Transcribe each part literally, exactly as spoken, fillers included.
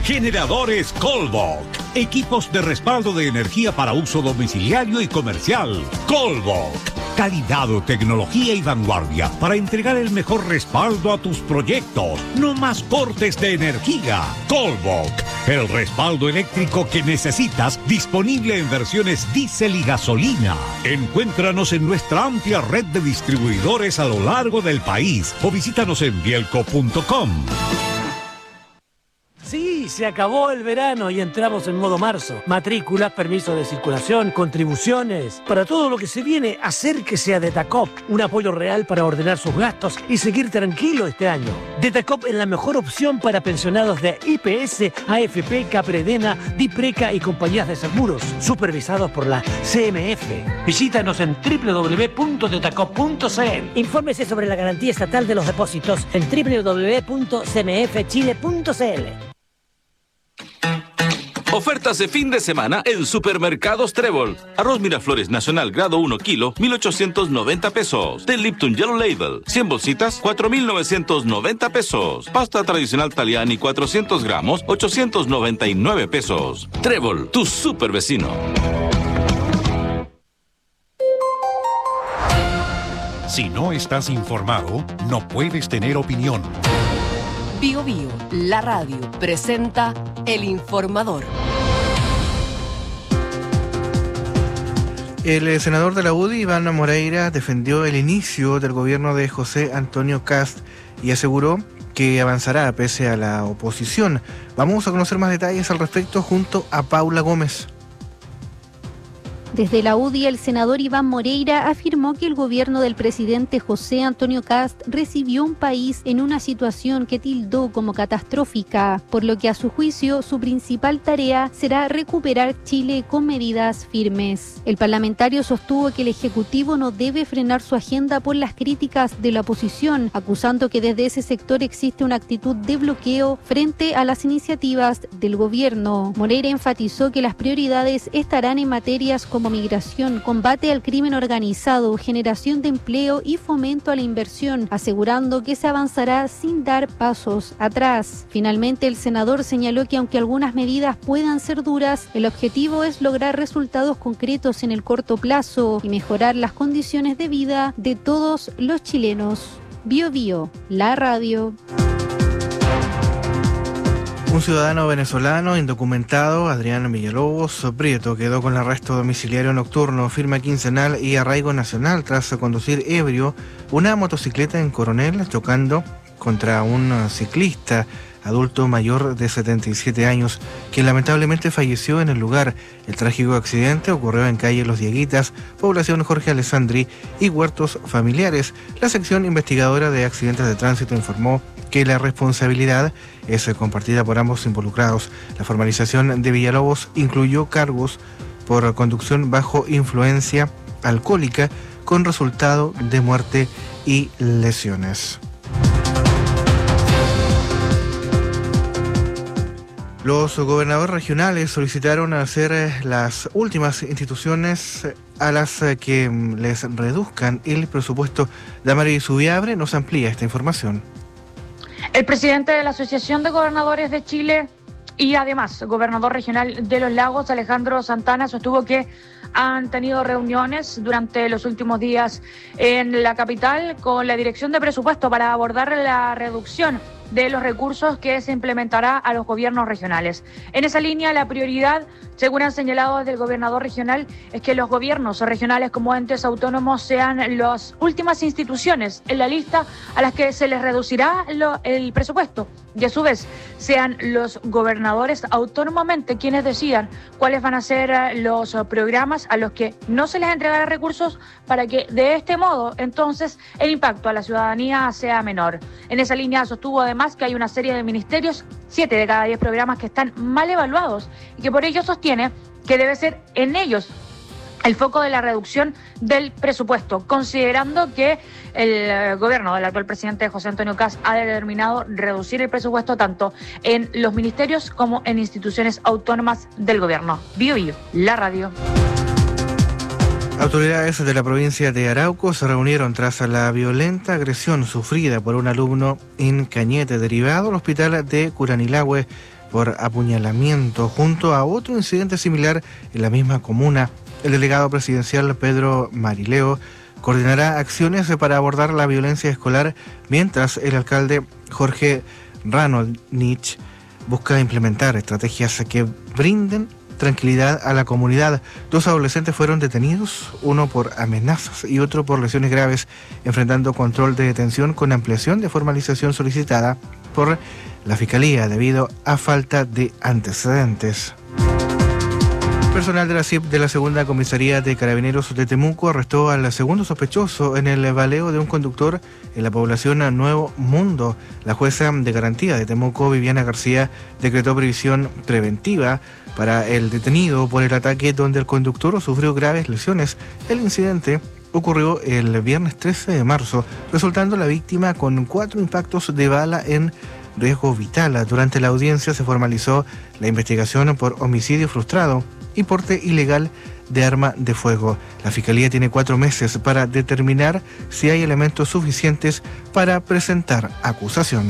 Generadores Colbok. Equipos de respaldo de energía para uso domiciliario y comercial. Colbok. Calidad, tecnología y vanguardia para entregar el mejor respaldo a tus proyectos. No más cortes de energía. Colbok. El respaldo eléctrico que necesitas, disponible en versiones diésel y gasolina. Encuéntranos en nuestra amplia red de distribuidores a lo largo del país o visítanos en bielco punto com. Sí, se acabó el verano y entramos en modo marzo. Matrículas, permisos de circulación, contribuciones. Para todo lo que se viene, acérquese a Detacop. Un apoyo real para ordenar sus gastos y seguir tranquilo este año. Detacop es la mejor opción para pensionados de I P S, A F P, Capredena, Dipreca y compañías de seguros, supervisados por la C M F. Visítanos en doble u doble u doble u punto detacop punto c l. Infórmese sobre la garantía estatal de los depósitos en doble u doble u doble u punto c m f chile punto c l. Ofertas de fin de semana en Supermercados Trébol. Arroz Miraflores Nacional grado uno kilo, mil ochocientos noventa pesos. Del Lipton Yellow Label, cien bolsitas, cuatro mil novecientos noventa pesos. Pasta tradicional Taliani, cuatrocientos gramos, ochocientos noventa y nueve pesos. Trébol, tu super vecino. Si no estás informado, no puedes tener opinión. Bio Bio, la radio, presenta El Informador. El senador de la U D I, Iván Moreira, defendió el inicio del gobierno de José Antonio Kast y aseguró que avanzará pese a la oposición. Vamos a conocer más detalles al respecto junto a Paula Gómez. Desde la U D I, el senador Iván Moreira afirmó que el gobierno del presidente José Antonio Kast recibió un país en una situación que tildó como catastrófica, por lo que a su juicio su principal tarea será recuperar Chile con medidas firmes. El parlamentario sostuvo que el Ejecutivo no debe frenar su agenda por las críticas de la oposición, acusando que desde ese sector existe una actitud de bloqueo frente a las iniciativas del gobierno. Moreira enfatizó que las prioridades estarán en materias como como migración, combate al crimen organizado, generación de empleo y fomento a la inversión, asegurando que se avanzará sin dar pasos atrás. Finalmente, el senador señaló que aunque algunas medidas puedan ser duras, el objetivo es lograr resultados concretos en el corto plazo y mejorar las condiciones de vida de todos los chilenos. Bio Bio, la radio. Un ciudadano venezolano indocumentado, Adrián Villalobos Prieto, quedó con arresto domiciliario nocturno, firma quincenal y arraigo nacional tras conducir ebrio una motocicleta en Coronel, chocando contra un ciclista adulto mayor de setenta y siete años, quien lamentablemente falleció en el lugar. El trágico accidente ocurrió en calle Los Dieguitas, población Jorge Alessandri y huertos familiares. La sección investigadora de accidentes de tránsito informó que la responsabilidad es compartida por ambos involucrados. La formalización de Villalobos incluyó cargos por conducción bajo influencia alcohólica con resultado de muerte y lesiones. Los gobernadores regionales solicitaron hacer las últimas instituciones a las que les reduzcan el presupuesto. Damari Zubiabre nos amplía esta información. El presidente de la Asociación de Gobernadores de Chile y además gobernador regional de Los Lagos, Alejandro Santana, sostuvo que han tenido reuniones durante los últimos días en la capital con la Dirección de Presupuesto para abordar la reducción de los recursos que se implementará a los gobiernos regionales. En esa línea, la prioridad, según han señalado desde el gobernador regional, es que los gobiernos regionales como entes autónomos sean las últimas instituciones en la lista a las que se les reducirá lo, el presupuesto y a su vez sean los gobernadores autónomamente quienes decidan cuáles van a ser los programas a los que no se les entregará recursos para que de este modo entonces el impacto a la ciudadanía sea menor. En esa línea sostuvo además que hay una serie de ministerios, siete de cada diez programas que están mal evaluados y que por ello sostiene que debe ser en ellos el foco de la reducción del presupuesto, considerando que el gobierno del actual presidente José Antonio Kast ha determinado reducir el presupuesto tanto en los ministerios como en instituciones autónomas del gobierno. Bio Bio, la radio. Autoridades de la provincia de Arauco se reunieron tras la violenta agresión sufrida por un alumno en Cañete, derivado al hospital de Curanilahue por apuñalamiento, junto a otro incidente similar en la misma comuna. El delegado presidencial Pedro Marileo coordinará acciones para abordar la violencia escolar, mientras el alcalde Jorge Ranolnich busca implementar estrategias que brinden tranquilidad a la comunidad. Dos adolescentes fueron detenidos, uno por amenazas y otro por lesiones graves, enfrentando control de detención con ampliación de formalización solicitada por la Fiscalía debido a falta de antecedentes. Personal de la C I P de la Segunda Comisaría de Carabineros de Temuco arrestó al segundo sospechoso en el baleo de un conductor en la población Nuevo Mundo. La jueza de garantía de Temuco, Viviana García, decretó previsión preventiva para el detenido por el ataque, donde el conductor sufrió graves lesiones. El incidente ocurrió el viernes trece de marzo, resultando la víctima con cuatro impactos de bala en riesgo vital. Durante la audiencia se formalizó la investigación por homicidio frustrado y porte ilegal de arma de fuego. La Fiscalía tiene cuatro meses para determinar si hay elementos suficientes para presentar acusación.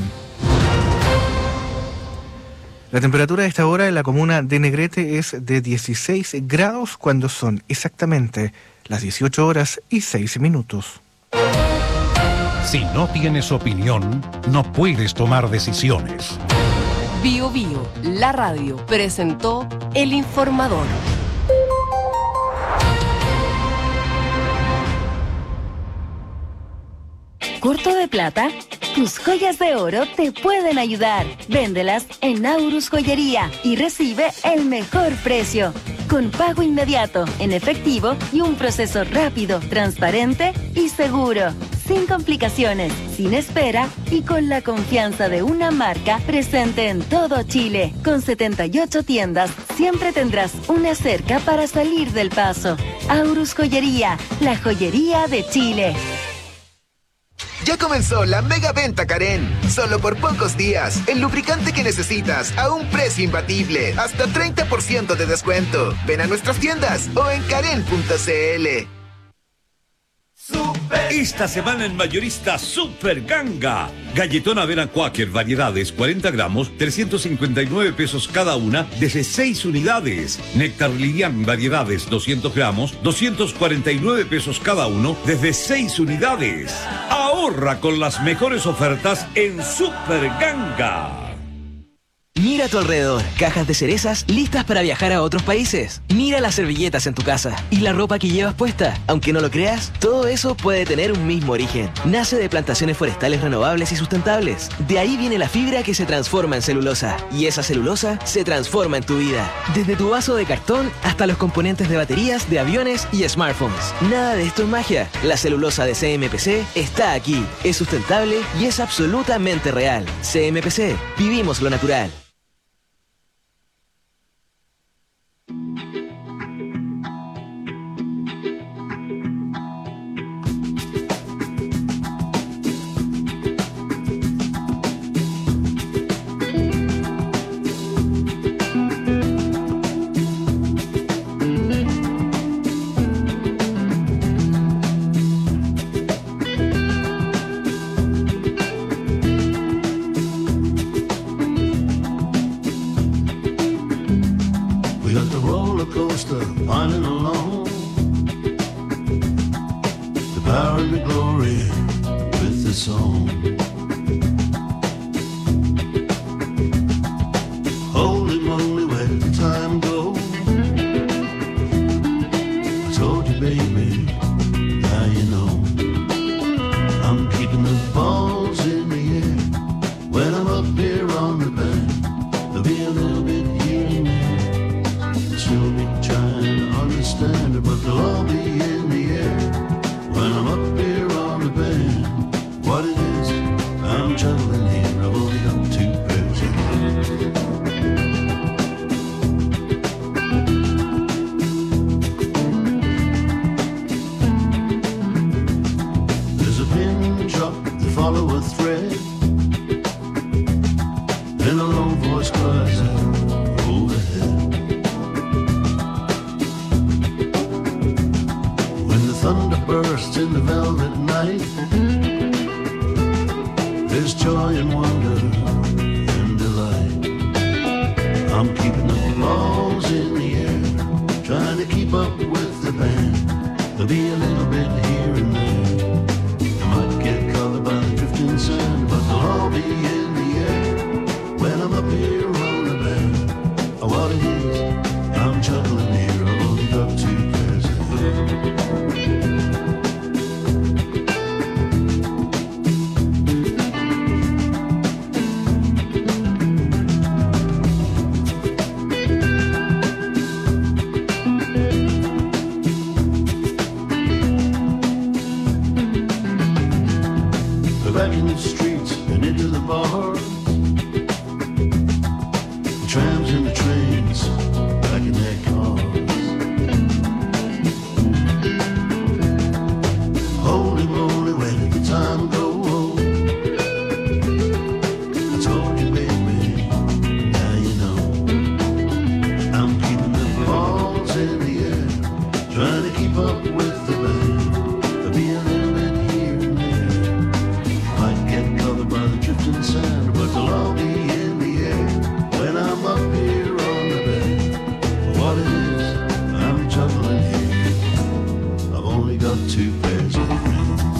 La temperatura a esta hora en la comuna de Negrete es de dieciséis grados cuando son exactamente las dieciocho horas y seis minutos. Si no tienes opinión, no puedes tomar decisiones. Bio Bio, la radio, presentó El Informador. ¿Corto de plata? Tus joyas de oro te pueden ayudar. Véndelas en Aurus Joyería y recibe el mejor precio. Con pago inmediato, en efectivo y un proceso rápido, transparente y seguro. Sin complicaciones, sin espera y con la confianza de una marca presente en todo Chile. Con setenta y ocho tiendas, siempre tendrás una cerca para salir del paso. Aurus Joyería, la joyería de Chile. Ya comenzó la mega venta Karen. Solo por pocos días. El lubricante que necesitas a un precio imbatible. Hasta treinta por ciento de descuento. Ven a nuestras tiendas o en karen punto c l. Esta semana en Mayorista Super Ganga. Galletón avena Quaker variedades cuarenta gramos, trescientos cincuenta y nueve pesos cada una, desde seis unidades. Néctar Lilian variedades doscientos gramos, doscientos cuarenta y nueve pesos cada uno, desde seis unidades. Ahorra con las mejores ofertas en Super Ganga. Mira a tu alrededor, cajas de cerezas listas para viajar a otros países. Mira las servilletas en tu casa y la ropa que llevas puesta. Aunque no lo creas, todo eso puede tener un mismo origen. Nace de plantaciones forestales renovables y sustentables. De ahí viene la fibra que se transforma en celulosa. Y esa celulosa se transforma en tu vida. Desde tu vaso de cartón hasta los componentes de baterías, de aviones y smartphones. Nada de esto es magia. La celulosa de C M P C está aquí. Es sustentable y es absolutamente real. C M P C. Vivimos lo natural. There's joy and wonder and delight. be a little bit here and there. You might get caught by the drifting sand, but they'll all be in the air when I'm up here on the band. Oh, what it is, I'm juggling here. I've only got two pairs of back in the streets and into the bars, the trams and the trains back in their cars. Holy moly, where did the time go? I told you, baby, now you know. I'm keeping the balls in the air, trying to keep up with the band. Be a little bit here and there. Might get covered by the drifting sand, but they'll all be in the air when I'm up here on the bed. What it is, I'm juggling here. I've only got two pairs of hands.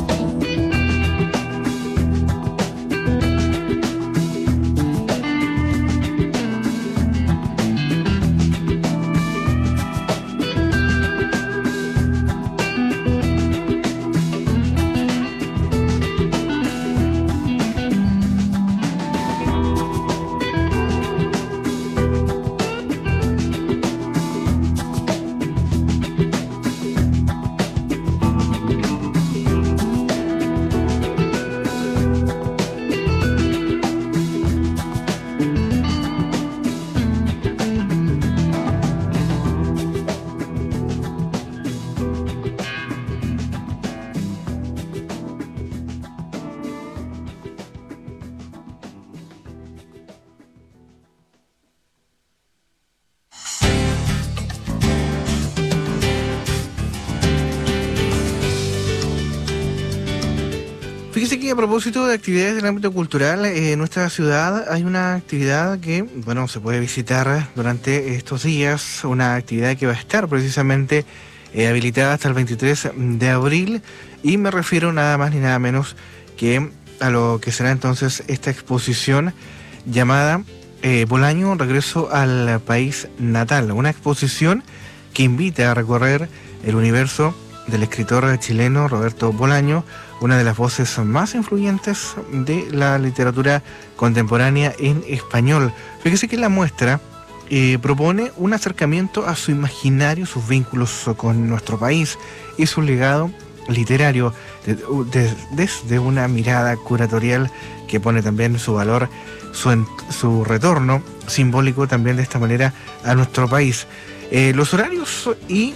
Fíjese que a propósito de actividades del ámbito cultural, eh, en nuestra ciudad hay una actividad que, bueno, se puede visitar durante estos días, una actividad que va a estar precisamente eh, habilitada hasta el veintitrés de abril, y me refiero nada más ni nada menos que a lo que será entonces esta exposición llamada eh, Bolaño, regreso al país natal, una exposición que invita a recorrer el universo del escritor chileno Roberto Bolaño, una de las voces más influyentes de la literatura contemporánea en español. Fíjese que la muestra eh, propone un acercamiento a su imaginario, sus vínculos con nuestro país y su legado literario de, de, desde una mirada curatorial que pone también su valor, su, su retorno simbólico también de esta manera a nuestro país. Eh, los horarios y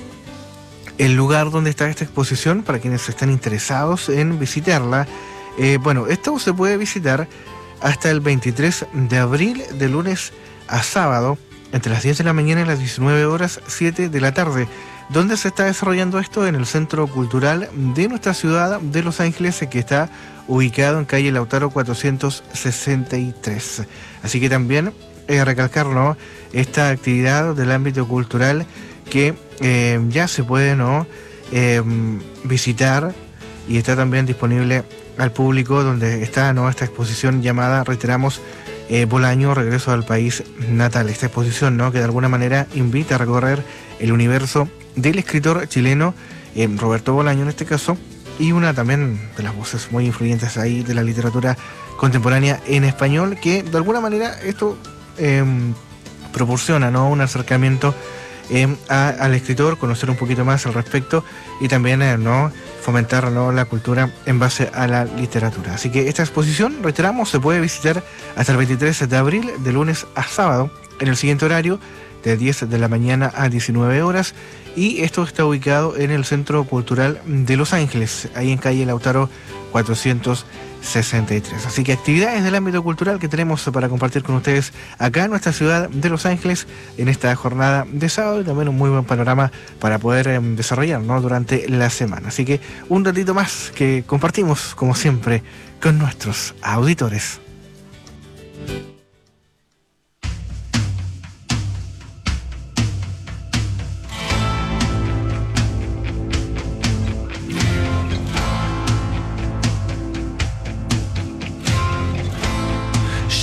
el lugar donde está esta exposición, para quienes están interesados en visitarla, eh, bueno, esto se puede visitar hasta el veintitrés de abril, de lunes a sábado, entre las diez de la mañana y las diecinueve horas, siete de la tarde. ¿Dónde se está desarrollando esto? En el Centro Cultural de nuestra ciudad de Los Ángeles, que está ubicado en calle Lautaro cuatrocientos sesenta y tres. Así que también eh, recalcar, ¿no?, esta actividad del ámbito cultural que eh, ya se puede, ¿no?, eh, visitar, y está también disponible al público, donde está, ¿no?, esta exposición llamada, reiteramos, eh, Bolaño, regreso al país natal. Esta exposición, ¿no?, que de alguna manera invita a recorrer el universo del escritor chileno eh, Roberto Bolaño en este caso, y una también de las voces muy influyentes ahí de la literatura contemporánea en español, que de alguna manera esto eh, proporciona, ¿no?, un acercamiento Eh, a, al escritor, conocer un poquito más al respecto, y también eh, no fomentar, ¿no?, la cultura en base a la literatura. Así que esta exposición, reiteramos, se puede visitar hasta el veintitrés de abril, de lunes a sábado, en el siguiente horario, de diez de la mañana a diecinueve horas, y esto está ubicado en el Centro Cultural de Los Ángeles, ahí en calle Lautaro cuatrocientos sesenta y tres. Así que actividades del ámbito cultural que tenemos para compartir con ustedes acá en nuestra ciudad de Los Ángeles en esta jornada de sábado, y también un muy buen panorama para poder eh, desarrollar, ¿no?, durante la semana. Así que un ratito más que compartimos, como siempre, con nuestros auditores.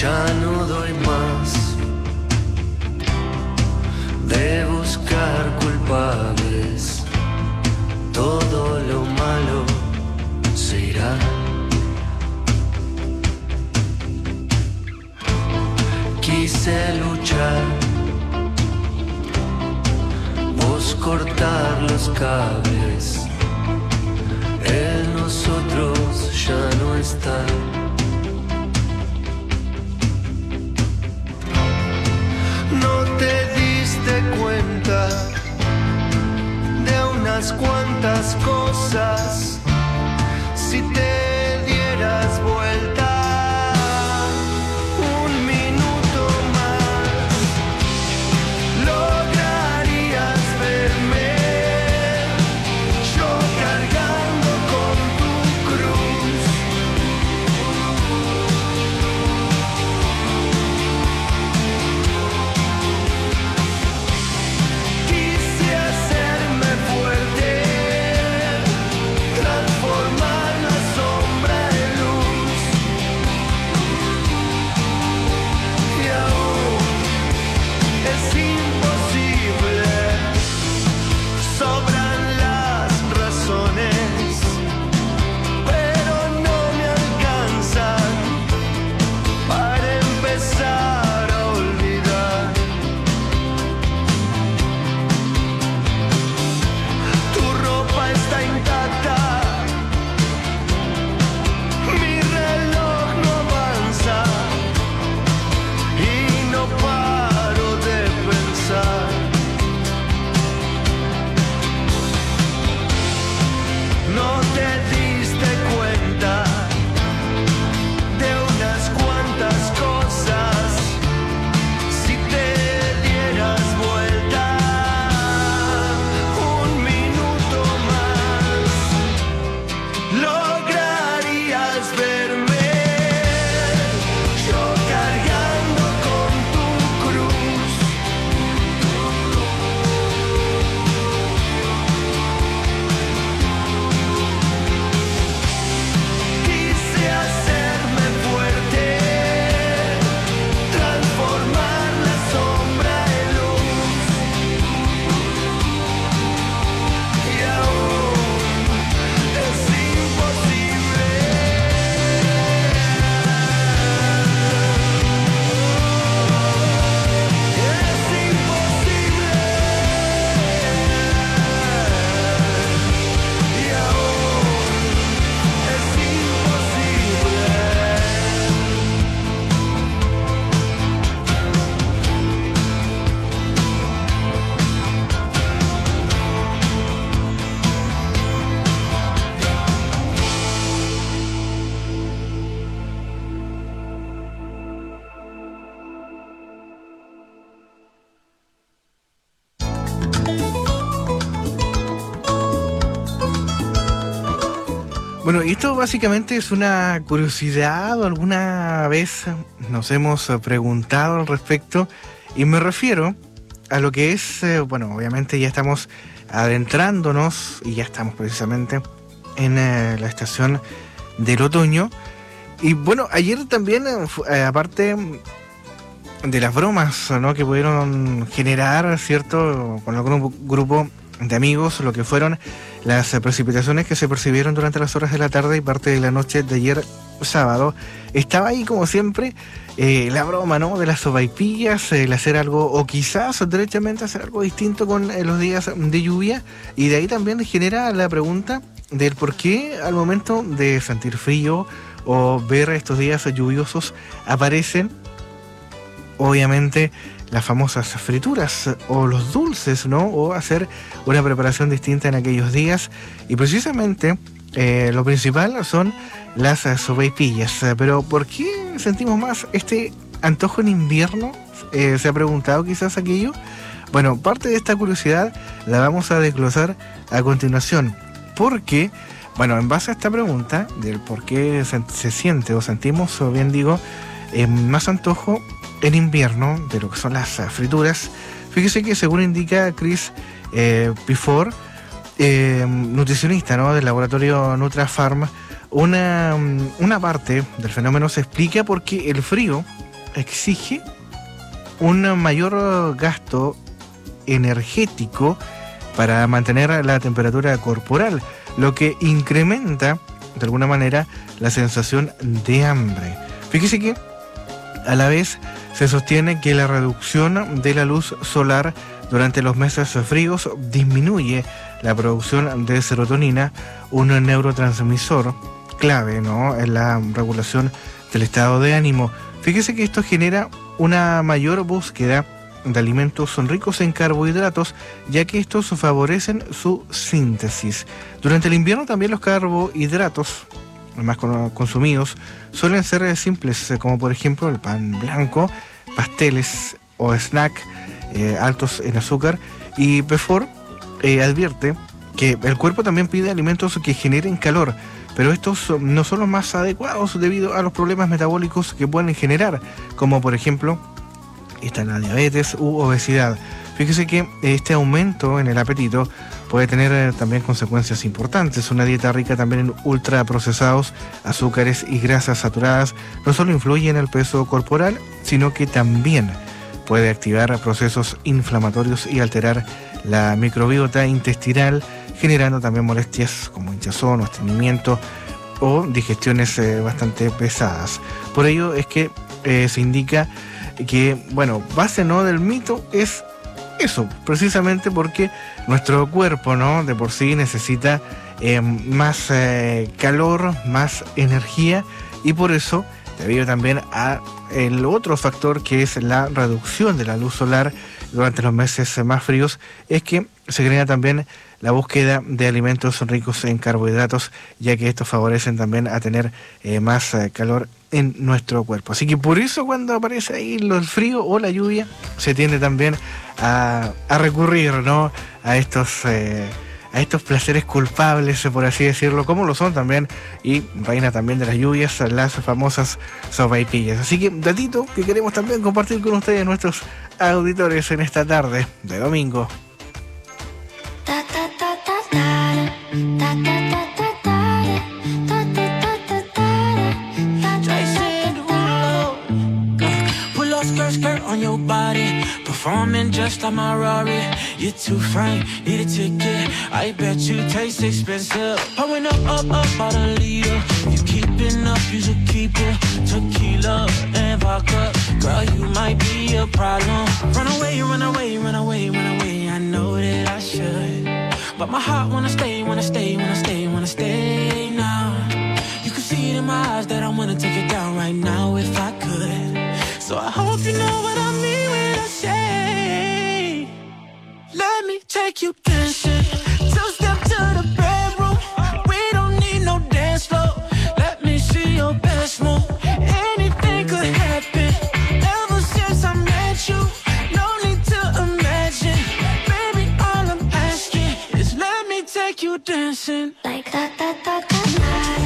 Ya no doy más de buscar culpables. Todo lo malo se irá. Quise luchar, vos cortar los cables. El nosotros ya no está. No te diste cuenta de unas cuantas cosas. Si te dieras vuelta un minuto más, lograrías verme yo cargando con tu cruz. Quise hacerme fuerte, transformar la sombra en luz. Y aún es imposible, sobran las razones, pero no me alcanzan para empezar a olvidar. Tu ropa está intacta, mi reloj no avanza y no paro de pensar. No te diste cuenta de unas cuantas cosas. Si te dieras vuelta un minuto más, lograrías verme yo cargando con tu cruz. Quise hacerme fuerte, transformar la sombra en luz. Y aún es imposible. Es imposible. Y aún es imposible. Bueno, y esto básicamente es una curiosidad o alguna vez nos hemos eh, preguntado al respecto, y me refiero a lo que es, eh, bueno, obviamente ya estamos adentrándonos y ya estamos precisamente en eh, la estación del otoño. Y bueno, ayer también, eh, fu- eh, aparte de las bromas, ¿no?, que pudieron generar, ¿cierto?, con algún gru- grupo de amigos, lo que fueron las eh, precipitaciones que se percibieron durante las horas de la tarde y parte de la noche de ayer sábado, estaba ahí como siempre eh, la broma, ¿no?, de las sopaipillas, el hacer algo, o quizás derechamente hacer algo distinto con eh, los días de lluvia, y de ahí también genera la pregunta del por qué al momento de sentir frío o ver estos días lluviosos aparecen obviamente las famosas frituras o los dulces, ¿no?, o hacer una preparación distinta en aquellos días. Y precisamente eh, lo principal son las eh, sopaipillas. Pero ¿por qué sentimos más este antojo en invierno? Eh, ¿Se ha preguntado quizás aquello? Bueno, parte de esta curiosidad la vamos a desglosar a continuación, porque, bueno, en base a esta pregunta del por qué se, se siente o sentimos, o bien digo, eh, más antojo en invierno de lo que son las uh, frituras, fíjese que según indica Chris eh, Pifor, eh, nutricionista, ¿no?, del laboratorio NutraPharm, una, una parte del fenómeno se explica porque el frío exige un mayor gasto energético para mantener la temperatura corporal, lo que incrementa de alguna manera la sensación de hambre. Fíjese que a la vez se sostiene que la reducción de la luz solar durante los meses fríos disminuye la producción de serotonina, un neurotransmisor clave, ¿no?, en la regulación del estado de ánimo. Fíjese que esto genera una mayor búsqueda de alimentos ricos en carbohidratos, ya que estos favorecen su síntesis. Durante el invierno también los carbohidratos más consumidos suelen ser simples, como por ejemplo el pan blanco, pasteles o snack eh, altos en azúcar. Y Pefor eh, advierte que el cuerpo también pide alimentos que generen calor, pero estos no son los más adecuados debido a los problemas metabólicos que pueden generar, como por ejemplo está la diabetes u obesidad. Fíjese que este aumento en el apetito puede tener eh, también consecuencias importantes. Una dieta rica también en ultraprocesados, azúcares y grasas saturadas no solo influye en el peso corporal, sino que también puede activar procesos inflamatorios y alterar la microbiota intestinal, generando también molestias como hinchazón o estreñimiento o digestiones eh, bastante pesadas. Por ello es que eh, se indica que, bueno, base, ¿no?, del mito es eso, precisamente porque nuestro cuerpo, ¿no?, de por sí necesita eh, más eh, calor, más energía, y por eso, debido también a el otro factor que es la reducción de la luz solar durante los meses más fríos, es que se genera también la búsqueda de alimentos ricos en carbohidratos, ya que estos favorecen también a tener eh, más eh, calor en nuestro cuerpo. Así que por eso cuando aparece ahí el frío o la lluvia, se tiende también a, a recurrir, ¿no?, a estos eh, a estos placeres culpables, por así decirlo, como lo son también, y reina también de las lluvias, las famosas sopaipillas. Así que datito que queremos también compartir con ustedes, nuestros auditores, en esta tarde de domingo. Skirt on your body, performing just like my Rari. You're too fine, need a ticket. I bet you taste expensive. Pouring up, up, up, about a liter. You keeping up, you should keep it. Tequila and vodka, girl, you might be a problem. Run away, run away, run away, run away. I know that I should, but my heart wanna stay, wanna stay, wanna stay, wanna stay now. You can see it in my eyes that I wanna take it down right now if I could. So I hope you know what I mean when I say, let me take you dancing. Two step to the bedroom. We don't need no dance floor. Let me see your best move. Anything could happen. Ever since I met you, no need to imagine. Baby, all I'm asking is let me take you dancing. Like that, that, that, that, that.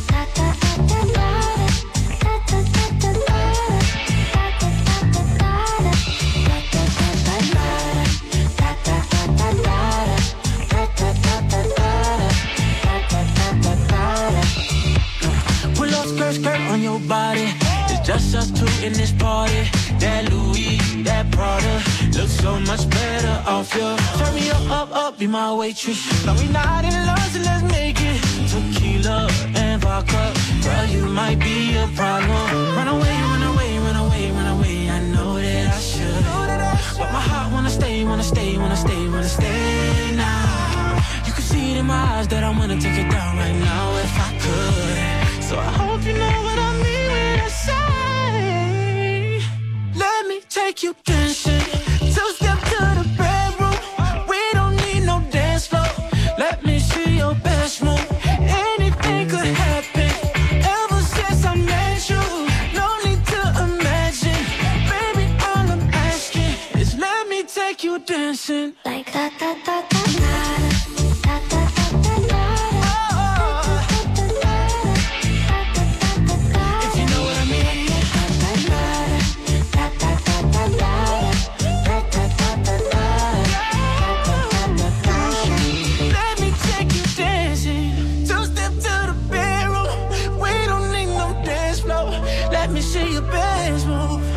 Skirt on your body, it's just us two in this party. That Louis, that Prada, looks so much better off you. Turn me up, up, up, be my waitress. No, we not in love, so let's make it. Tequila and vodka, girl, you might be a problem. Run away, run away, run away, run away. I know that I should, but my heart wanna stay, wanna stay, wanna stay, wanna stay now. You can see it in my eyes that I wanna take it down right now if I could. So I hope you know what I mean when I say, let me take you dancing. Two step to the bedroom. We don't need no dance floor. Let me see your best move. Anything could happen. Ever since I met you, no need to imagine. Baby, all I'm asking is let me take you dancing. Like that, that, that, that, that. Let me see your best move.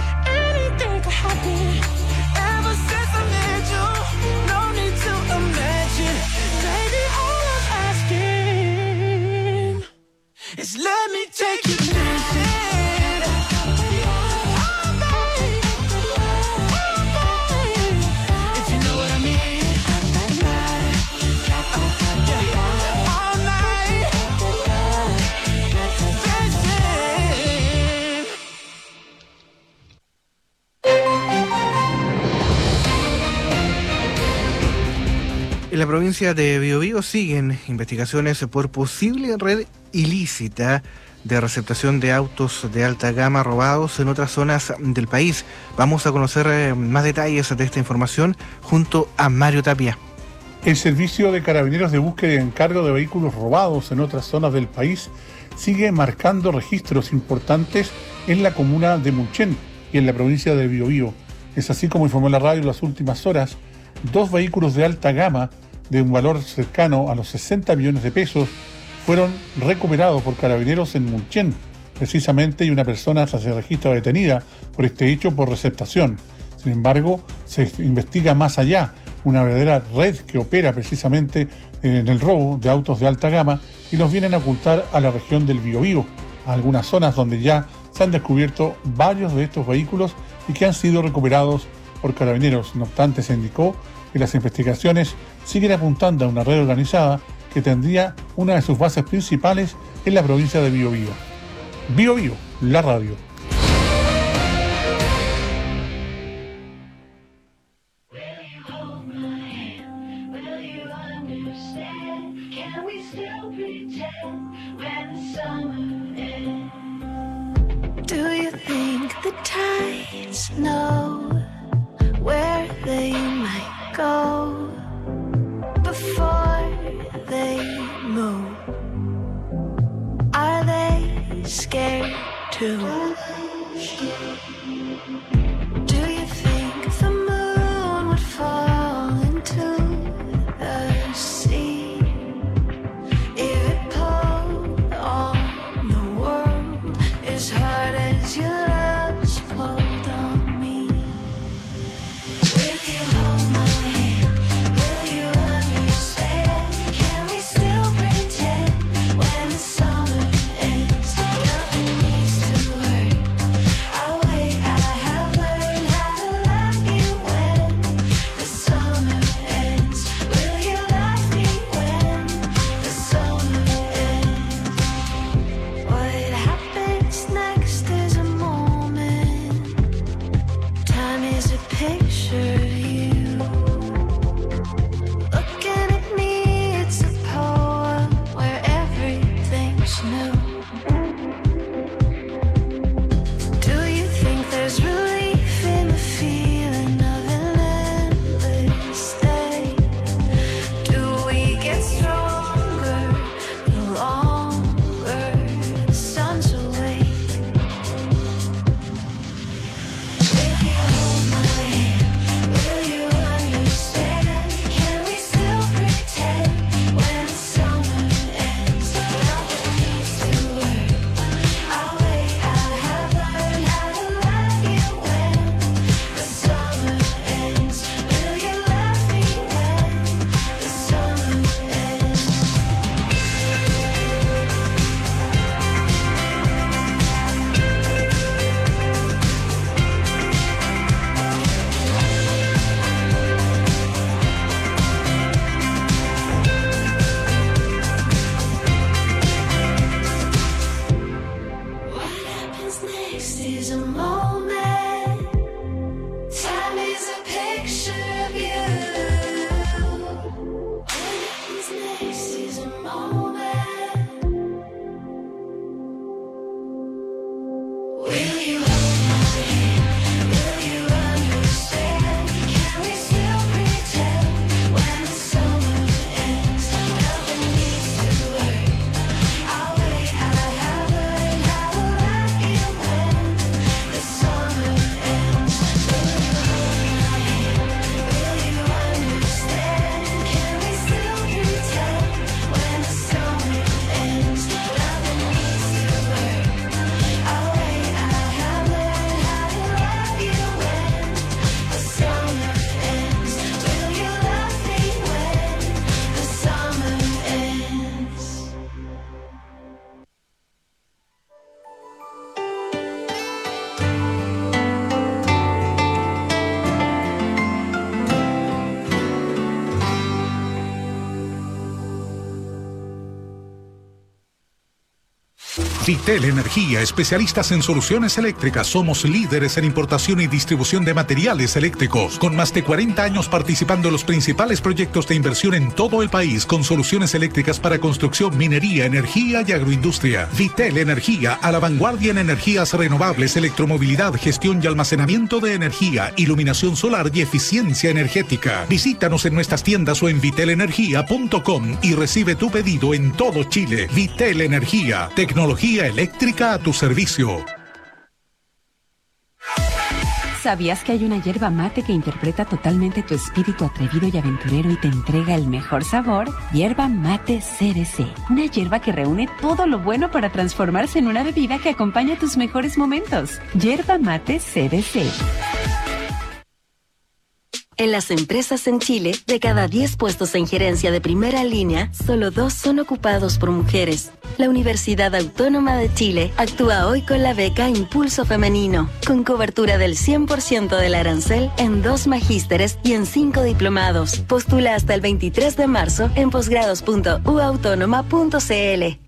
la provincia de Biobío siguen investigaciones por posible red ilícita de receptación de autos de alta gama robados en otras zonas del país. Vamos a conocer eh, más detalles de esta información junto a Mario Tapia. El Servicio de Carabineros de Búsqueda y Encargo de Vehículos Robados en otras zonas del país sigue marcando registros importantes en la comuna de Mulchen y en la provincia de Biobío. Es así como informó la radio en las últimas horas. Dos vehículos de alta gama de un valor cercano a los sesenta millones de pesos fueron recuperados por carabineros en Mulchen, precisamente, y una persona se registra detenida por este hecho por receptación. Sin embargo, se investiga más allá, una verdadera red que opera precisamente en el robo de autos de alta gama y los vienen a ocultar a la región del Biobío, a algunas zonas donde ya se han descubierto varios de estos vehículos y que han sido recuperados por carabineros. No obstante, se indicó que las investigaciones siguen apuntando a una red organizada que tendría una de sus bases principales en la provincia de Biobío. Biobío, la radio. Do you think the tides know where they might go before they move? Are they scared too? Do you think the moon would fall into the sea if it pulled on the world as hard as your love's pulled on me? Will you hold my hand? Will you understand? Can we still pretend when the summer ends? Nothing needs to hurt. I'll wait. I have learned how to love you when the summer ends. Will you love me when the summer ends? What happens next is a moment. Time is a picture of you. Looking at me, it's a poem where everything's new. Do you think there's relief in the feeling of an endless day? Do we get stronger the longer the sun's awake? Will you hold my hand? Will you understand? Can we still pretend when the summer ends? Nothing needs to hurt. I'll wait. I have learned how to love you when the summer ends. Will you love me when the summer ends? What happens next is a moment. Time is a picture of you. What happens next is a moment. Will you hold my hand? Will you understand? Can we still pretend when the summer ends? Nothing needs to hurt. I'll wait. I have learned how to love you when the summer ends. Will you hold my hand? Will you understand? Can we still pretend when the summer ends? Nothing needs to hurt. I'll wait. I Vitel Energía, especialistas en soluciones eléctricas. Somos líderes en importación y distribución de materiales eléctricos, con más de cuarenta años participando en los principales proyectos de inversión en todo el país, con soluciones eléctricas para construcción, minería, energía y agroindustria. Vitel Energía, a la vanguardia en energías renovables, electromovilidad, gestión y almacenamiento de energía, iluminación solar y eficiencia energética. Visítanos en nuestras tiendas o en vitel energía punto com y recibe tu pedido en todo Chile. Vitel Energía, tecnología eléctrica a tu servicio. ¿Sabías que hay una yerba mate que interpreta totalmente tu espíritu atrevido y aventurero y te entrega el mejor sabor? Yerba Mate C D C. Una yerba que reúne todo lo bueno para transformarse en una bebida que acompaña tus mejores momentos. Yerba Mate C D C. En las empresas en Chile, de cada diez puestos en gerencia de primera línea, solo dos son ocupados por mujeres. La Universidad Autónoma de Chile actúa hoy con la beca Impulso Femenino, con cobertura del cien por ciento del arancel en dos magísteres y en cinco diplomados. Postula hasta el veintitrés de marzo en posgrados punto u autónoma punto c l.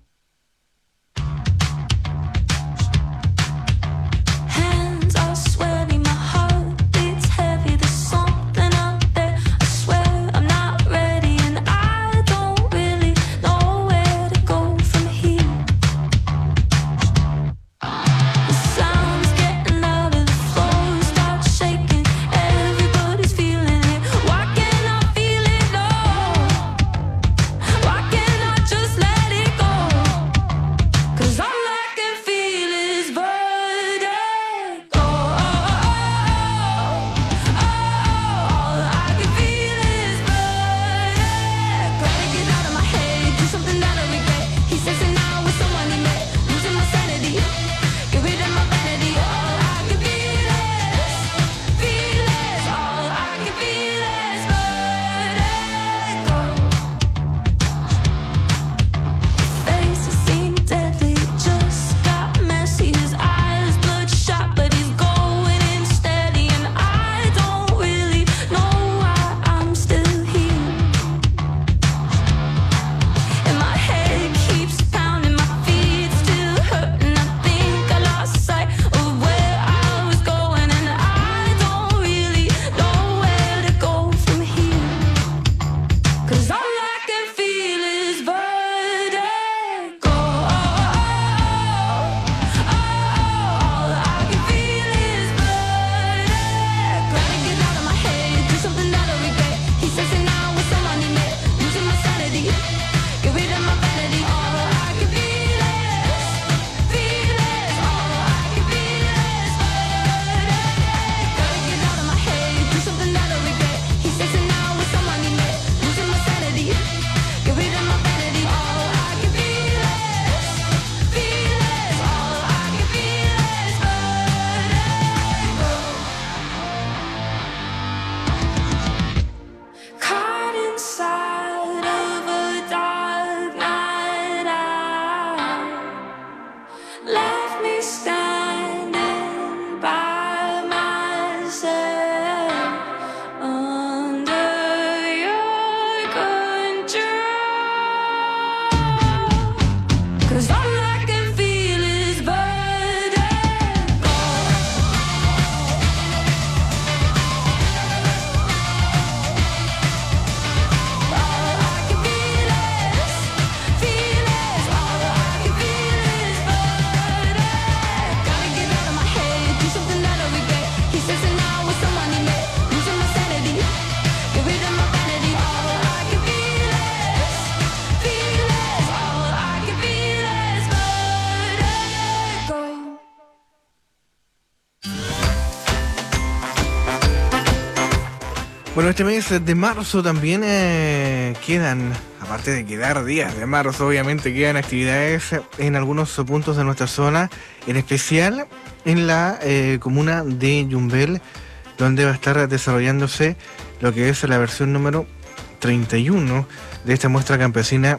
Bueno, este mes de marzo también eh, quedan, aparte de quedar días de marzo, obviamente quedan actividades en algunos puntos de nuestra zona, en especial en la eh, comuna de Yumbel, donde va a estar desarrollándose lo que es la versión número treinta y uno de esta muestra campesina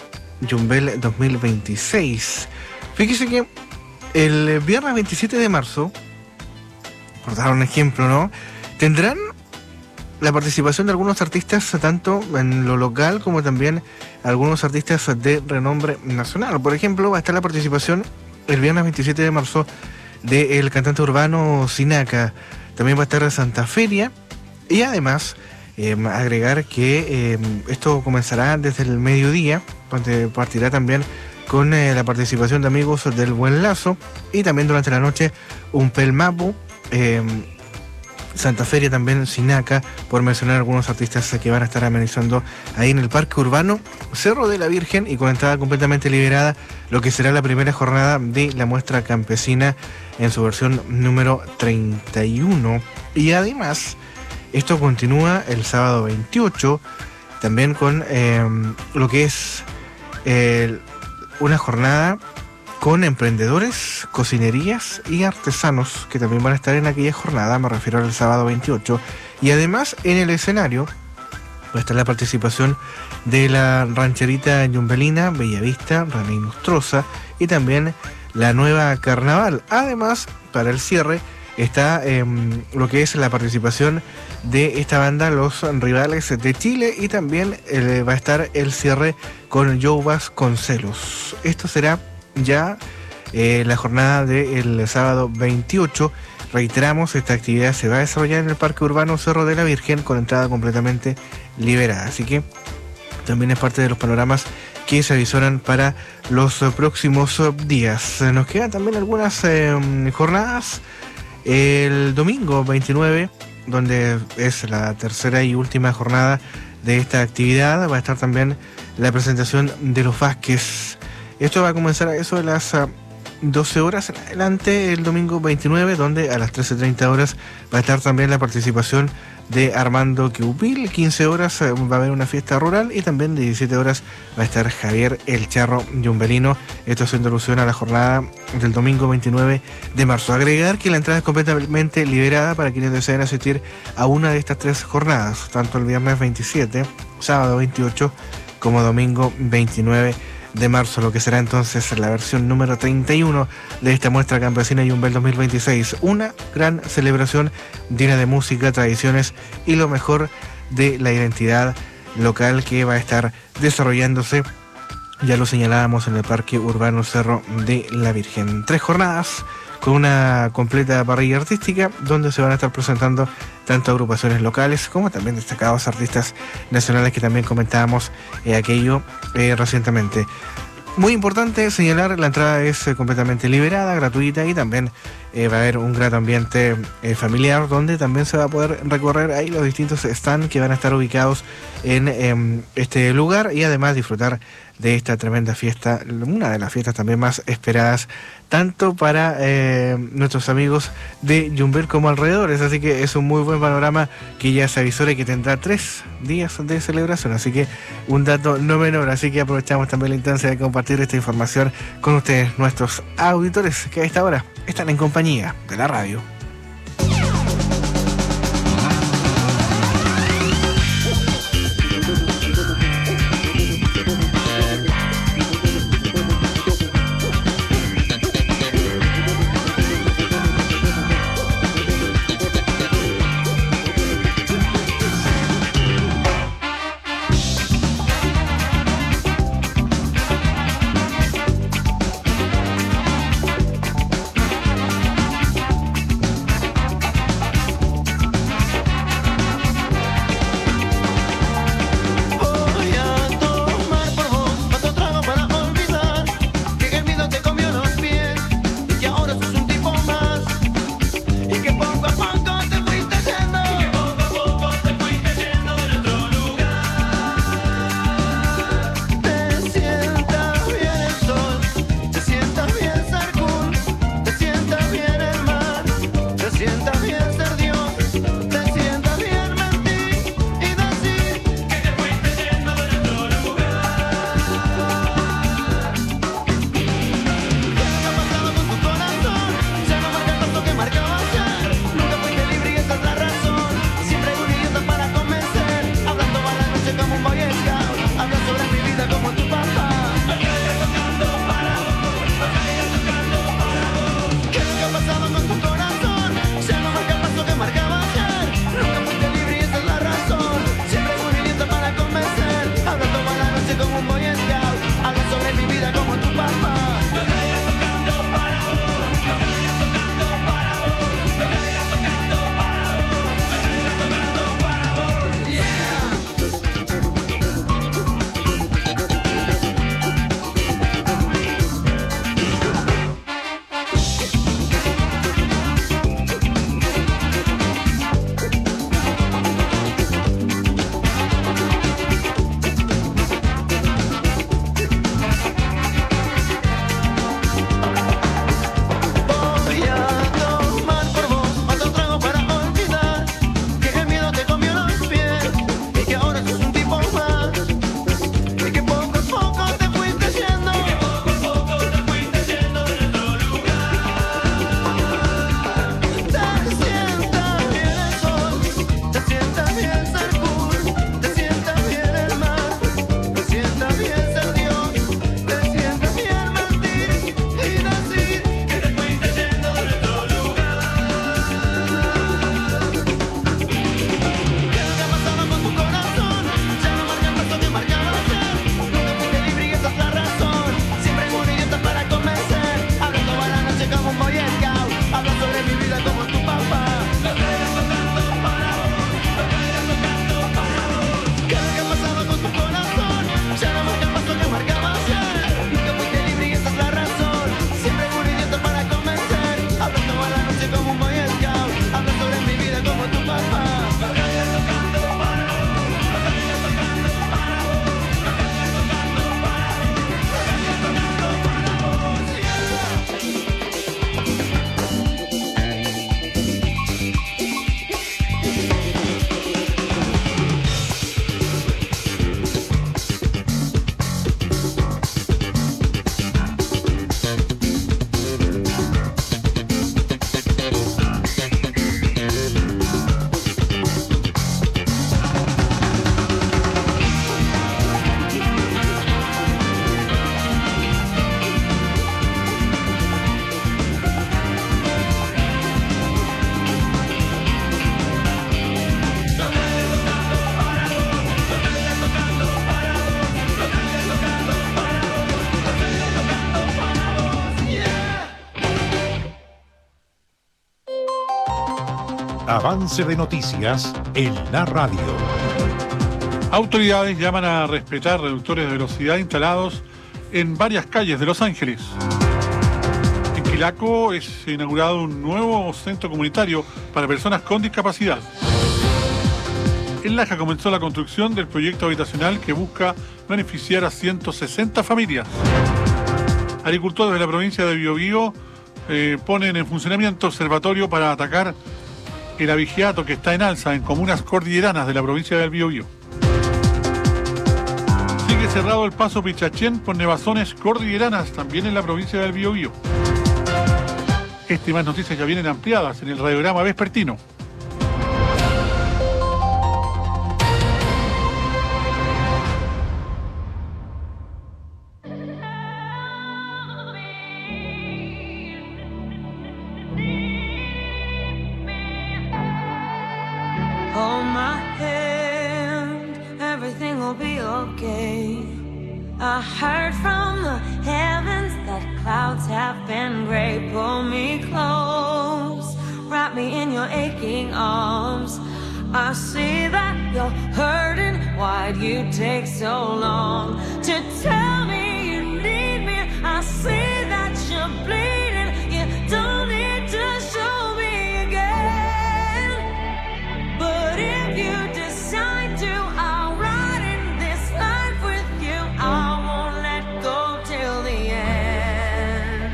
Yumbel dos mil veintiséis. Fíjese que el viernes veintisiete de marzo, por dar un ejemplo, ¿no?, tendrán la participación de algunos artistas, tanto en lo local como también algunos artistas de renombre nacional. Por ejemplo, va a estar la participación el viernes veintisiete de marzo del cantante urbano Sinaca. También va a estar Santa Feria y además eh, agregar que eh, esto comenzará desde el mediodía, donde partirá también con eh, la participación de amigos del Buen Lazo y también durante la noche un Pelmapu, eh, Santa Feria también, Sinaca, por mencionar algunos artistas que van a estar amenizando ahí en el Parque Urbano Cerro de la Virgen y con entrada completamente liberada, lo que será la primera jornada de la muestra campesina en su versión número treinta y uno. Y además, esto continúa el sábado veintiocho, también con eh, lo que es eh, una jornada con emprendedores, cocinerías y artesanos que también van a estar en aquella jornada, me refiero al sábado veintiocho. Y además en el escenario va a estar la participación de la rancherita yumbelina Bellavista, René Nostroza y también la Nueva Carnaval. Además, para el cierre está eh, lo que es la participación de esta banda Los Rivales de Chile y también eh, va a estar el cierre con Joe Vasconcelos. Esto será ya eh, la jornada del sábado veintiocho. Reiteramos, esta actividad se va a desarrollar en el Parque Urbano Cerro de la Virgen con entrada completamente liberada, así que también es parte de los panoramas que se avisoran para los próximos días. Nos quedan también algunas eh, jornadas. El domingo veintinueve, donde es la tercera y última jornada de esta actividad, va a estar también la presentación de los Vázquez. Esto va a comenzar a eso de las uh, doce horas en adelante el domingo veintinueve, donde a las trece treinta horas va a estar también la participación de Armando Queupil. quince horas uh, va a haber una fiesta rural y también de diecisiete horas va a estar Javier El Charro Yumbelino. Esto haciendo alusión a la jornada del domingo veintinueve de marzo. Agregar que la entrada es completamente liberada para quienes deseen asistir a una de estas tres jornadas, tanto el viernes veintisiete, sábado veintiocho como domingo veintinueve de marzo, lo que será entonces la versión número treinta y uno de esta muestra campesina Yumbel dos mil veintiséis. Una gran celebración llena de música, tradiciones y lo mejor de la identidad local que va a estar desarrollándose, ya lo señalábamos, en el Parque Urbano Cerro de la Virgen. Tres jornadas con una completa parrilla artística donde se van a estar presentando tanto agrupaciones locales como también destacados artistas nacionales que también comentábamos eh, aquello eh, recientemente. Muy importante señalar, la entrada es eh, completamente liberada, gratuita y también eh, va a haber un gran ambiente eh, familiar donde también se va a poder recorrer ahí los distintos stands que van a estar ubicados en eh, este lugar y además disfrutar de esta tremenda fiesta, una de las fiestas también más esperadas tanto para eh, nuestros amigos de Yumbel como alrededores, así que es un muy buen panorama que ya se avisora y que tendrá tres días de celebración, así que un dato no menor, así que aprovechamos también la instancia de compartir esta información con ustedes, nuestros auditores que a esta hora están en compañía de la radio. Como un boy scout, habla sobre mi vida como tu papá. Yo te estoy tocando Avance de noticias en la radio. Autoridades llaman a respetar reductores de velocidad instalados en varias calles de Los Ángeles. En Quilaco es inaugurado un nuevo centro comunitario para personas con discapacidad. En Laja comenzó la construcción del proyecto habitacional que busca beneficiar a ciento sesenta familias. Agricultores de la provincia de Biobío eh, ponen en funcionamiento observatorio para atacar el abigeato que está en alza en comunas cordilleranas de la provincia del Biobío. Sigue cerrado el paso Pichachén por nevazones cordilleranas también en la provincia del Biobío. Este y más noticias ya vienen ampliadas en el radiograma vespertino. Hold my hand, everything will be okay. I heard from the heavens that clouds have been gray. Pull me close, wrap me in your aching arms. I see that you're hurting, why'd you take so long to tell me you need me? I see that you're bleeding, you don't need to show me again. But if you decide to, I'll ride in this life with you. I won't let go till the end.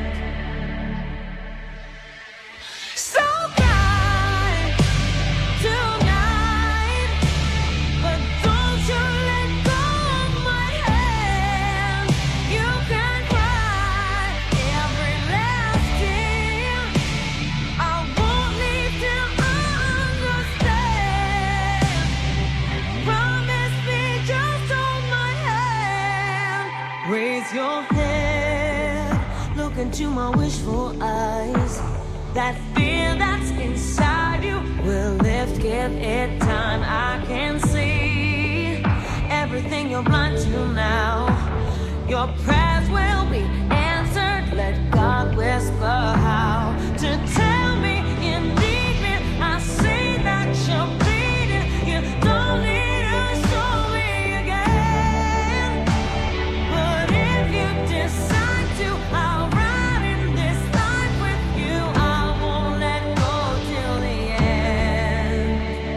So guide tonight, but don't you let go of my hand. You can cry every last tear. I won't leave till I understand. Promise me, just hold my hand. Raise your head, look into my wishful eyes. That fear that's inside you will lift, give it time. I can see everything you're blind to now. Your prayers will be answered. Let God whisper how to tell me you need me. I see that you're bleeding. You don't need to show me again. But if you decide to, I'll ride in this life with you. I won't let go till the end.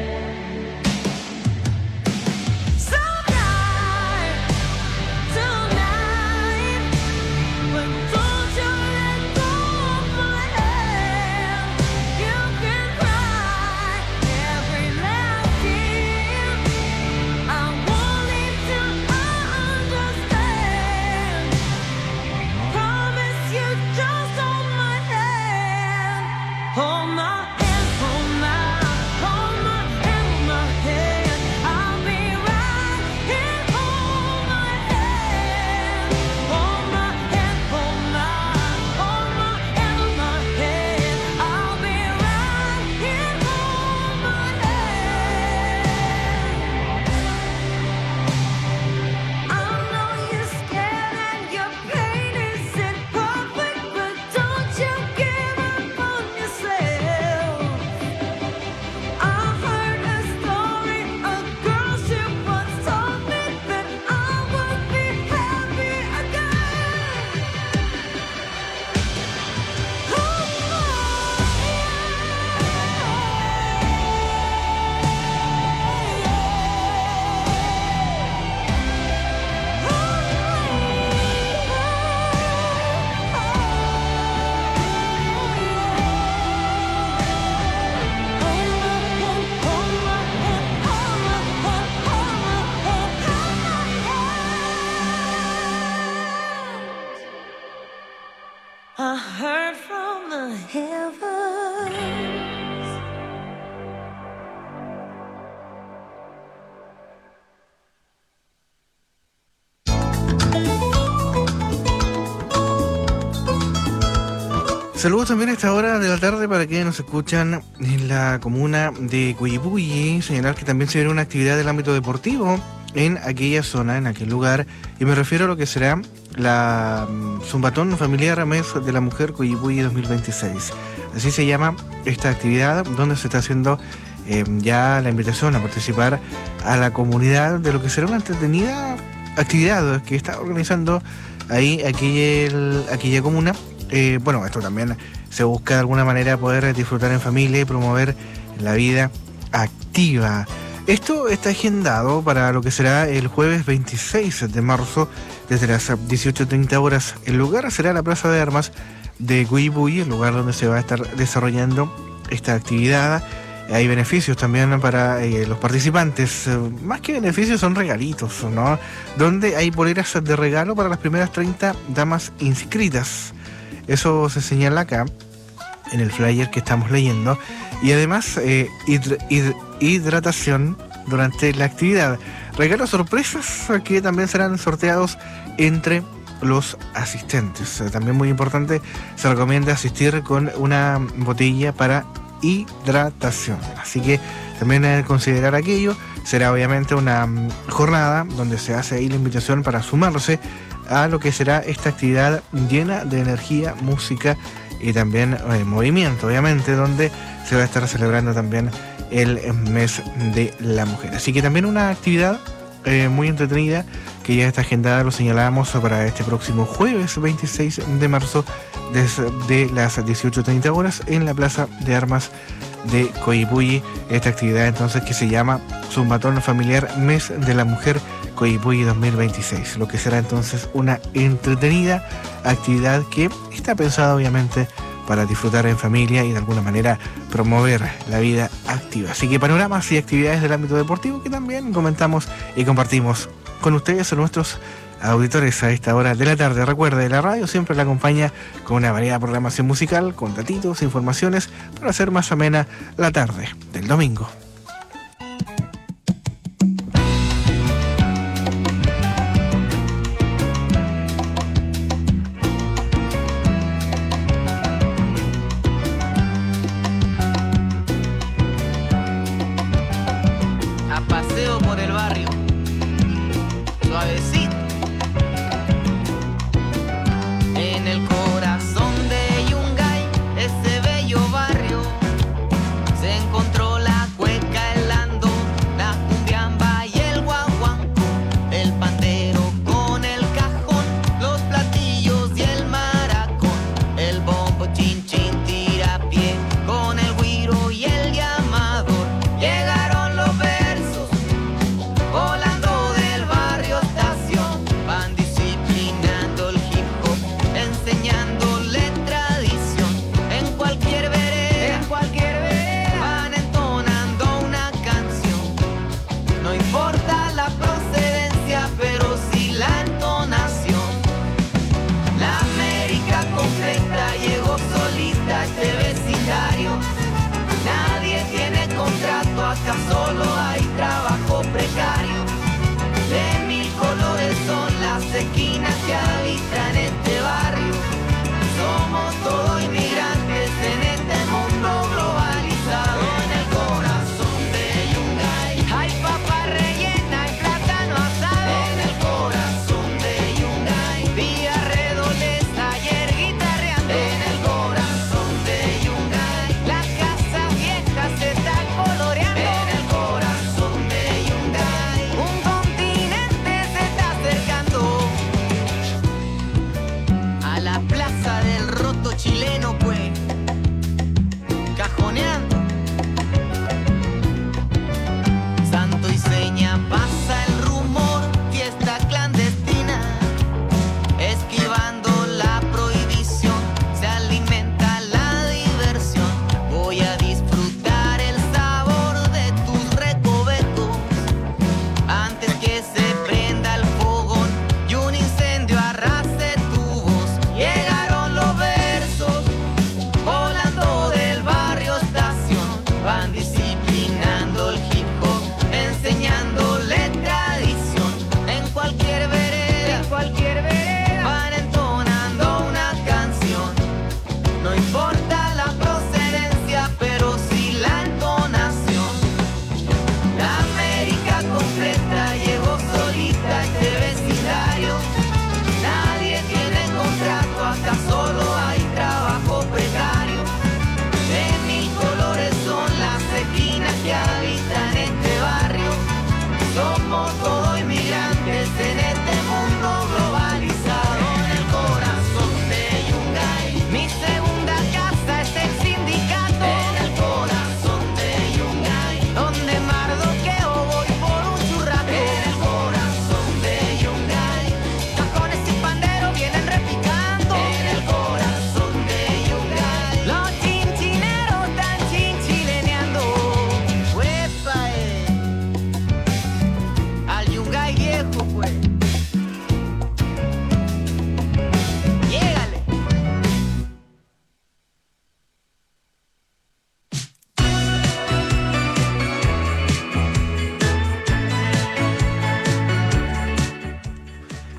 So guide tonight, but don't you let go of my hand. You can cry every last tear. I won't leave till I understand. Promise you, just hold my hand. Hold my hand, hold my, hold my hand, hold my hand. I'll be right here. Hold my hand, hold my hand, hold my, hold my hand, hold my hand. I'll be right here. Hold my hand. I know you're scared and your pain isn't perfect, but don't you give up on yourself. I heard a story, a girl she once told me that I would be happy again. I heard from the heavens. Saludos también a esta hora de la tarde para quienes nos escuchan en la comuna de Cuyipulli. Señalar que también se viene una actividad del ámbito deportivo en aquella zona, en aquel lugar, y me refiero a lo que será la mm, Zumbatón Familiar Mes de la Mujer Coyipulli dos mil veintiséis. Así se llama esta actividad, donde se está haciendo eh, ya la invitación a participar a la comunidad de lo que será una entretenida actividad que está organizando ahí aquella, aquella comuna. Eh, bueno, esto también se busca de alguna manera poder disfrutar en familia y promover la vida activa. Esto está agendado para lo que será el jueves veintiséis de marzo desde las dieciocho treinta horas. El lugar será la Plaza de Armas de Coyipulli, el lugar donde se va a estar desarrollando esta actividad. Hay beneficios también para eh, los participantes. Eh, más que beneficios son regalitos, ¿no? Donde hay boleras de regalo para las primeras treinta damas inscritas. Eso se señala acá en el flyer que estamos leyendo. Y además eh, hidr hidr hidratación durante la actividad. Regalos sorpresas que también serán sorteados entre los asistentes. También muy importante, se recomienda asistir con una botella para hidratación. Así que también hay que considerar aquello. Será obviamente una um, jornada donde se hace ahí la invitación para sumarse a lo que será esta actividad llena de energía, música y también eh, movimiento, obviamente, donde se va a estar celebrando también el mes de la mujer. Así que también una actividad eh, muy entretenida que ya está agendada, lo señalábamos, para este próximo jueves veintiséis de marzo desde las dieciocho treinta horas en la Plaza de Armas de Coyipulli. Esta actividad entonces que se llama Zumbatón Familiar Mes de la Mujer Coyipulli dos mil veintiséis, lo que será entonces una entretenida actividad que está pensada obviamente para disfrutar en familia y de alguna manera promover la vida activa. Así que panoramas y actividades del ámbito deportivo que también comentamos y compartimos con ustedes, nuestros auditores, a esta hora de la tarde. Recuerde, la radio siempre la acompaña con una variada programación musical, con datitos, informaciones, para hacer más amena la tarde del domingo. A paseo por el barrio, suavecito. En el corazón de Yungay, ese bello barrio, se encontró la cueca, el ando, la cumbiamba y el guaguancó, el pandero con el cajón, los platillos y el maracón, el bombo chin chin tirapié, con el güiro y el llamador. Llegaron los versos volando del barrio estación, van disciplinando el hip hop, enseñándole tradición. En cualquier vereda, en cualquier vereda, van entonando una canción. No importa la procedencia, pero sí la entonación. La América concreta llegó solita a este vecindario. Nadie tiene contrato, acá solo hay trabajo precario. De mil colores son las esquinas que habitan este barrio. Somos todos inmigrantes en este mundo globalizado. En el corazón de Yungay hay papa rellena y plátano asado. En el corazón de Yungay vía redoleza ayer guitarreando. En el corazón de Yungay la casa vieja se está coloreando. En el corazón de Yungay un continente se está acercando.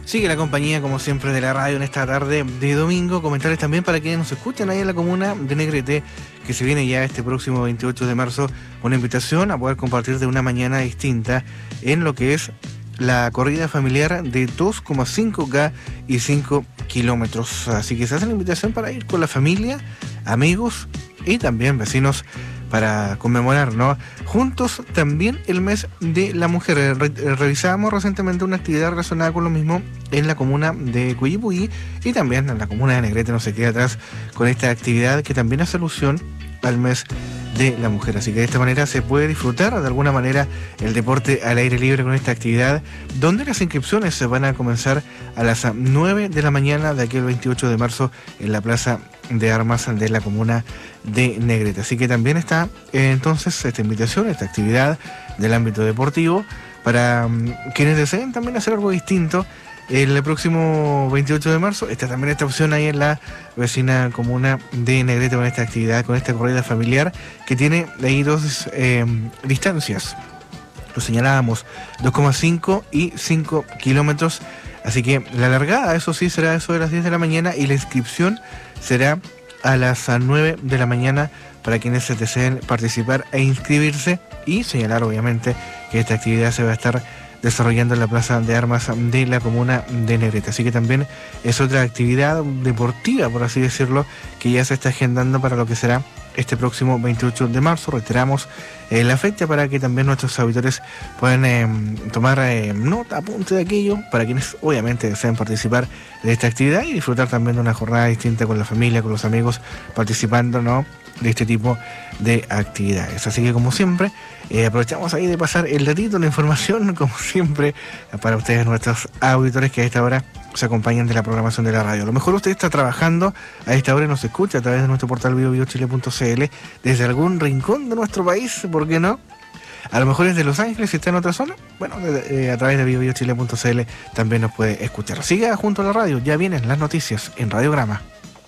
Sigue la compañía, como siempre, de la radio en esta tarde de domingo. Comentarles también para quienes nos escuchan ahí en la comuna de Negrete, que se viene ya este próximo veintiocho de marzo una invitación a poder compartir de una mañana distinta en lo que es la corrida familiar de dos coma cinco K y cinco kilómetros. Así que se hace la invitación para ir con la familia, amigos y también vecinos para conmemorar, ¿no?, juntos también el mes de la mujer. Re revisamos recientemente una actividad relacionada con lo mismo en la comuna de Cuyipulli y también en la comuna de Negrete no se queda atrás con esta actividad que también hace alusión al mes de la mujer. Así que de esta manera se puede disfrutar de alguna manera el deporte al aire libre con esta actividad, donde las inscripciones se van a comenzar a las nueve de la mañana de aquel veintiocho de marzo en la Plaza de Armas de la comuna de Negrete. Así que también está eh, entonces esta invitación, esta actividad del ámbito deportivo para um, quienes deseen también hacer algo distinto el próximo veintiocho de marzo. Está también esta opción ahí en la vecina comuna de Negrete con esta actividad, con esta corrida familiar que tiene ahí dos eh, distancias. Lo señalábamos, dos coma cinco y cinco kilómetros. Así que la largada, eso sí, será eso de las diez de la mañana y la inscripción será a las nueve de la mañana para quienes deseen participar e inscribirse, y señalar obviamente que esta actividad se va a estar desarrollando en la Plaza de Armas de la comuna de Negrete. Así que también es otra actividad deportiva, por así decirlo, que ya se está agendando para lo que será este próximo veintiocho de marzo. Reiteramos eh, la fecha para que también nuestros auditores puedan eh, tomar eh, nota, apunte de aquello, para quienes obviamente deseen participar de esta actividad y disfrutar también de una jornada distinta con la familia, con los amigos, participando, ¿no?, de este tipo de actividades. Así que, como siempre, eh, aprovechamos ahí de pasar el datito, la información, como siempre, para ustedes, nuestros auditores que a esta hora se acompañan de la programación de la radio. A lo mejor usted está trabajando a esta hora y nos escucha a través de nuestro portal bio bio chile punto c l desde algún rincón de nuestro país, ¿por qué no? A lo mejor es de Los Ángeles, si está en otra zona, bueno, eh, a través de bio bio chile punto c l también nos puede escuchar. Siga junto a la radio, ya vienen las noticias en Radiograma.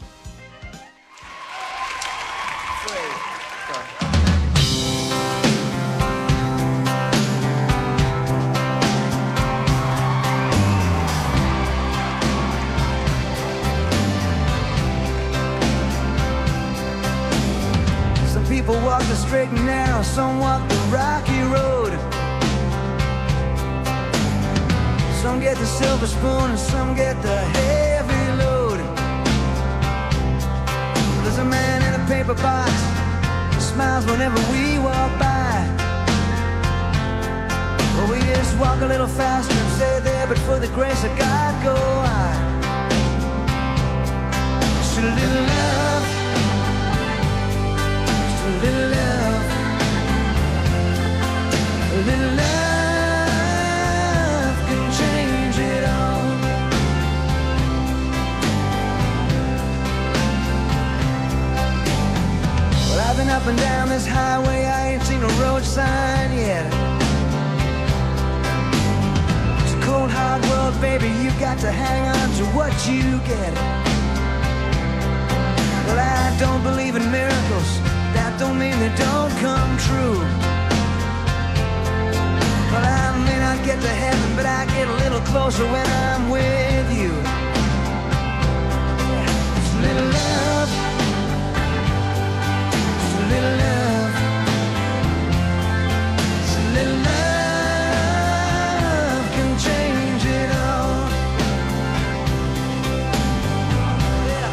Straight and narrow, some walk the rocky road. Some get the silver spoon and some get the heavy load. There's a man in a paper box who smiles whenever we walk by. Well, we just walk a little faster and stay there, but for the grace of God go on. Just a little love, just a little love. A little love can change it all. Well, I've been up and down this highway, I ain't seen a road sign yet. It's a cold hard world, baby, you got to hang on to what you get. Well, I don't believe in miracles, that don't mean they don't come true. Well, I may not get to heaven, but I get a little closer when I'm with you. Just a little love, just a little love, just a little love can change it all. Yeah.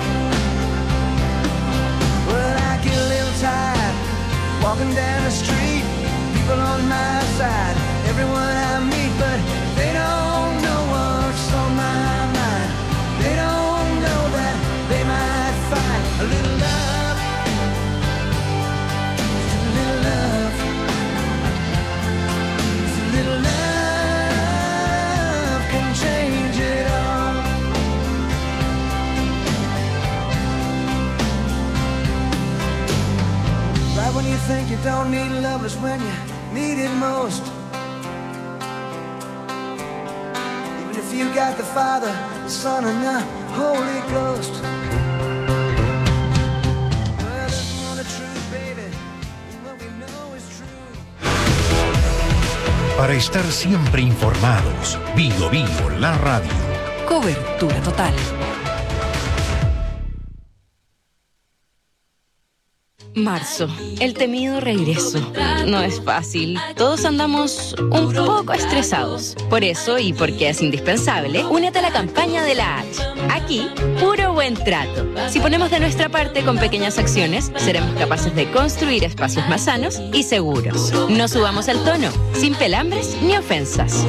Well, I get a little tired walking down the street, people on my side. Everyone I meet, but they don't know what's on my mind. They don't know that they might find a little love, just a little love, just a little love can change it all. Right when you think you don't need love is when you need it most. You got the Father, the Son, and the Holy Ghost. Well, it's more the truth, baby. What we know is true. Para estar siempre informados, Bio Bio, la radio. Cobertura total. Marzo, el temido regreso. No es fácil. Todos andamos un poco estresados. Por eso, y porque es indispensable, únete a la campaña de la H. Aquí, puro buen trato. Si ponemos de nuestra parte con pequeñas acciones, seremos capaces de construir espacios más sanos y seguros. No subamos el tono, sin pelambres ni ofensas.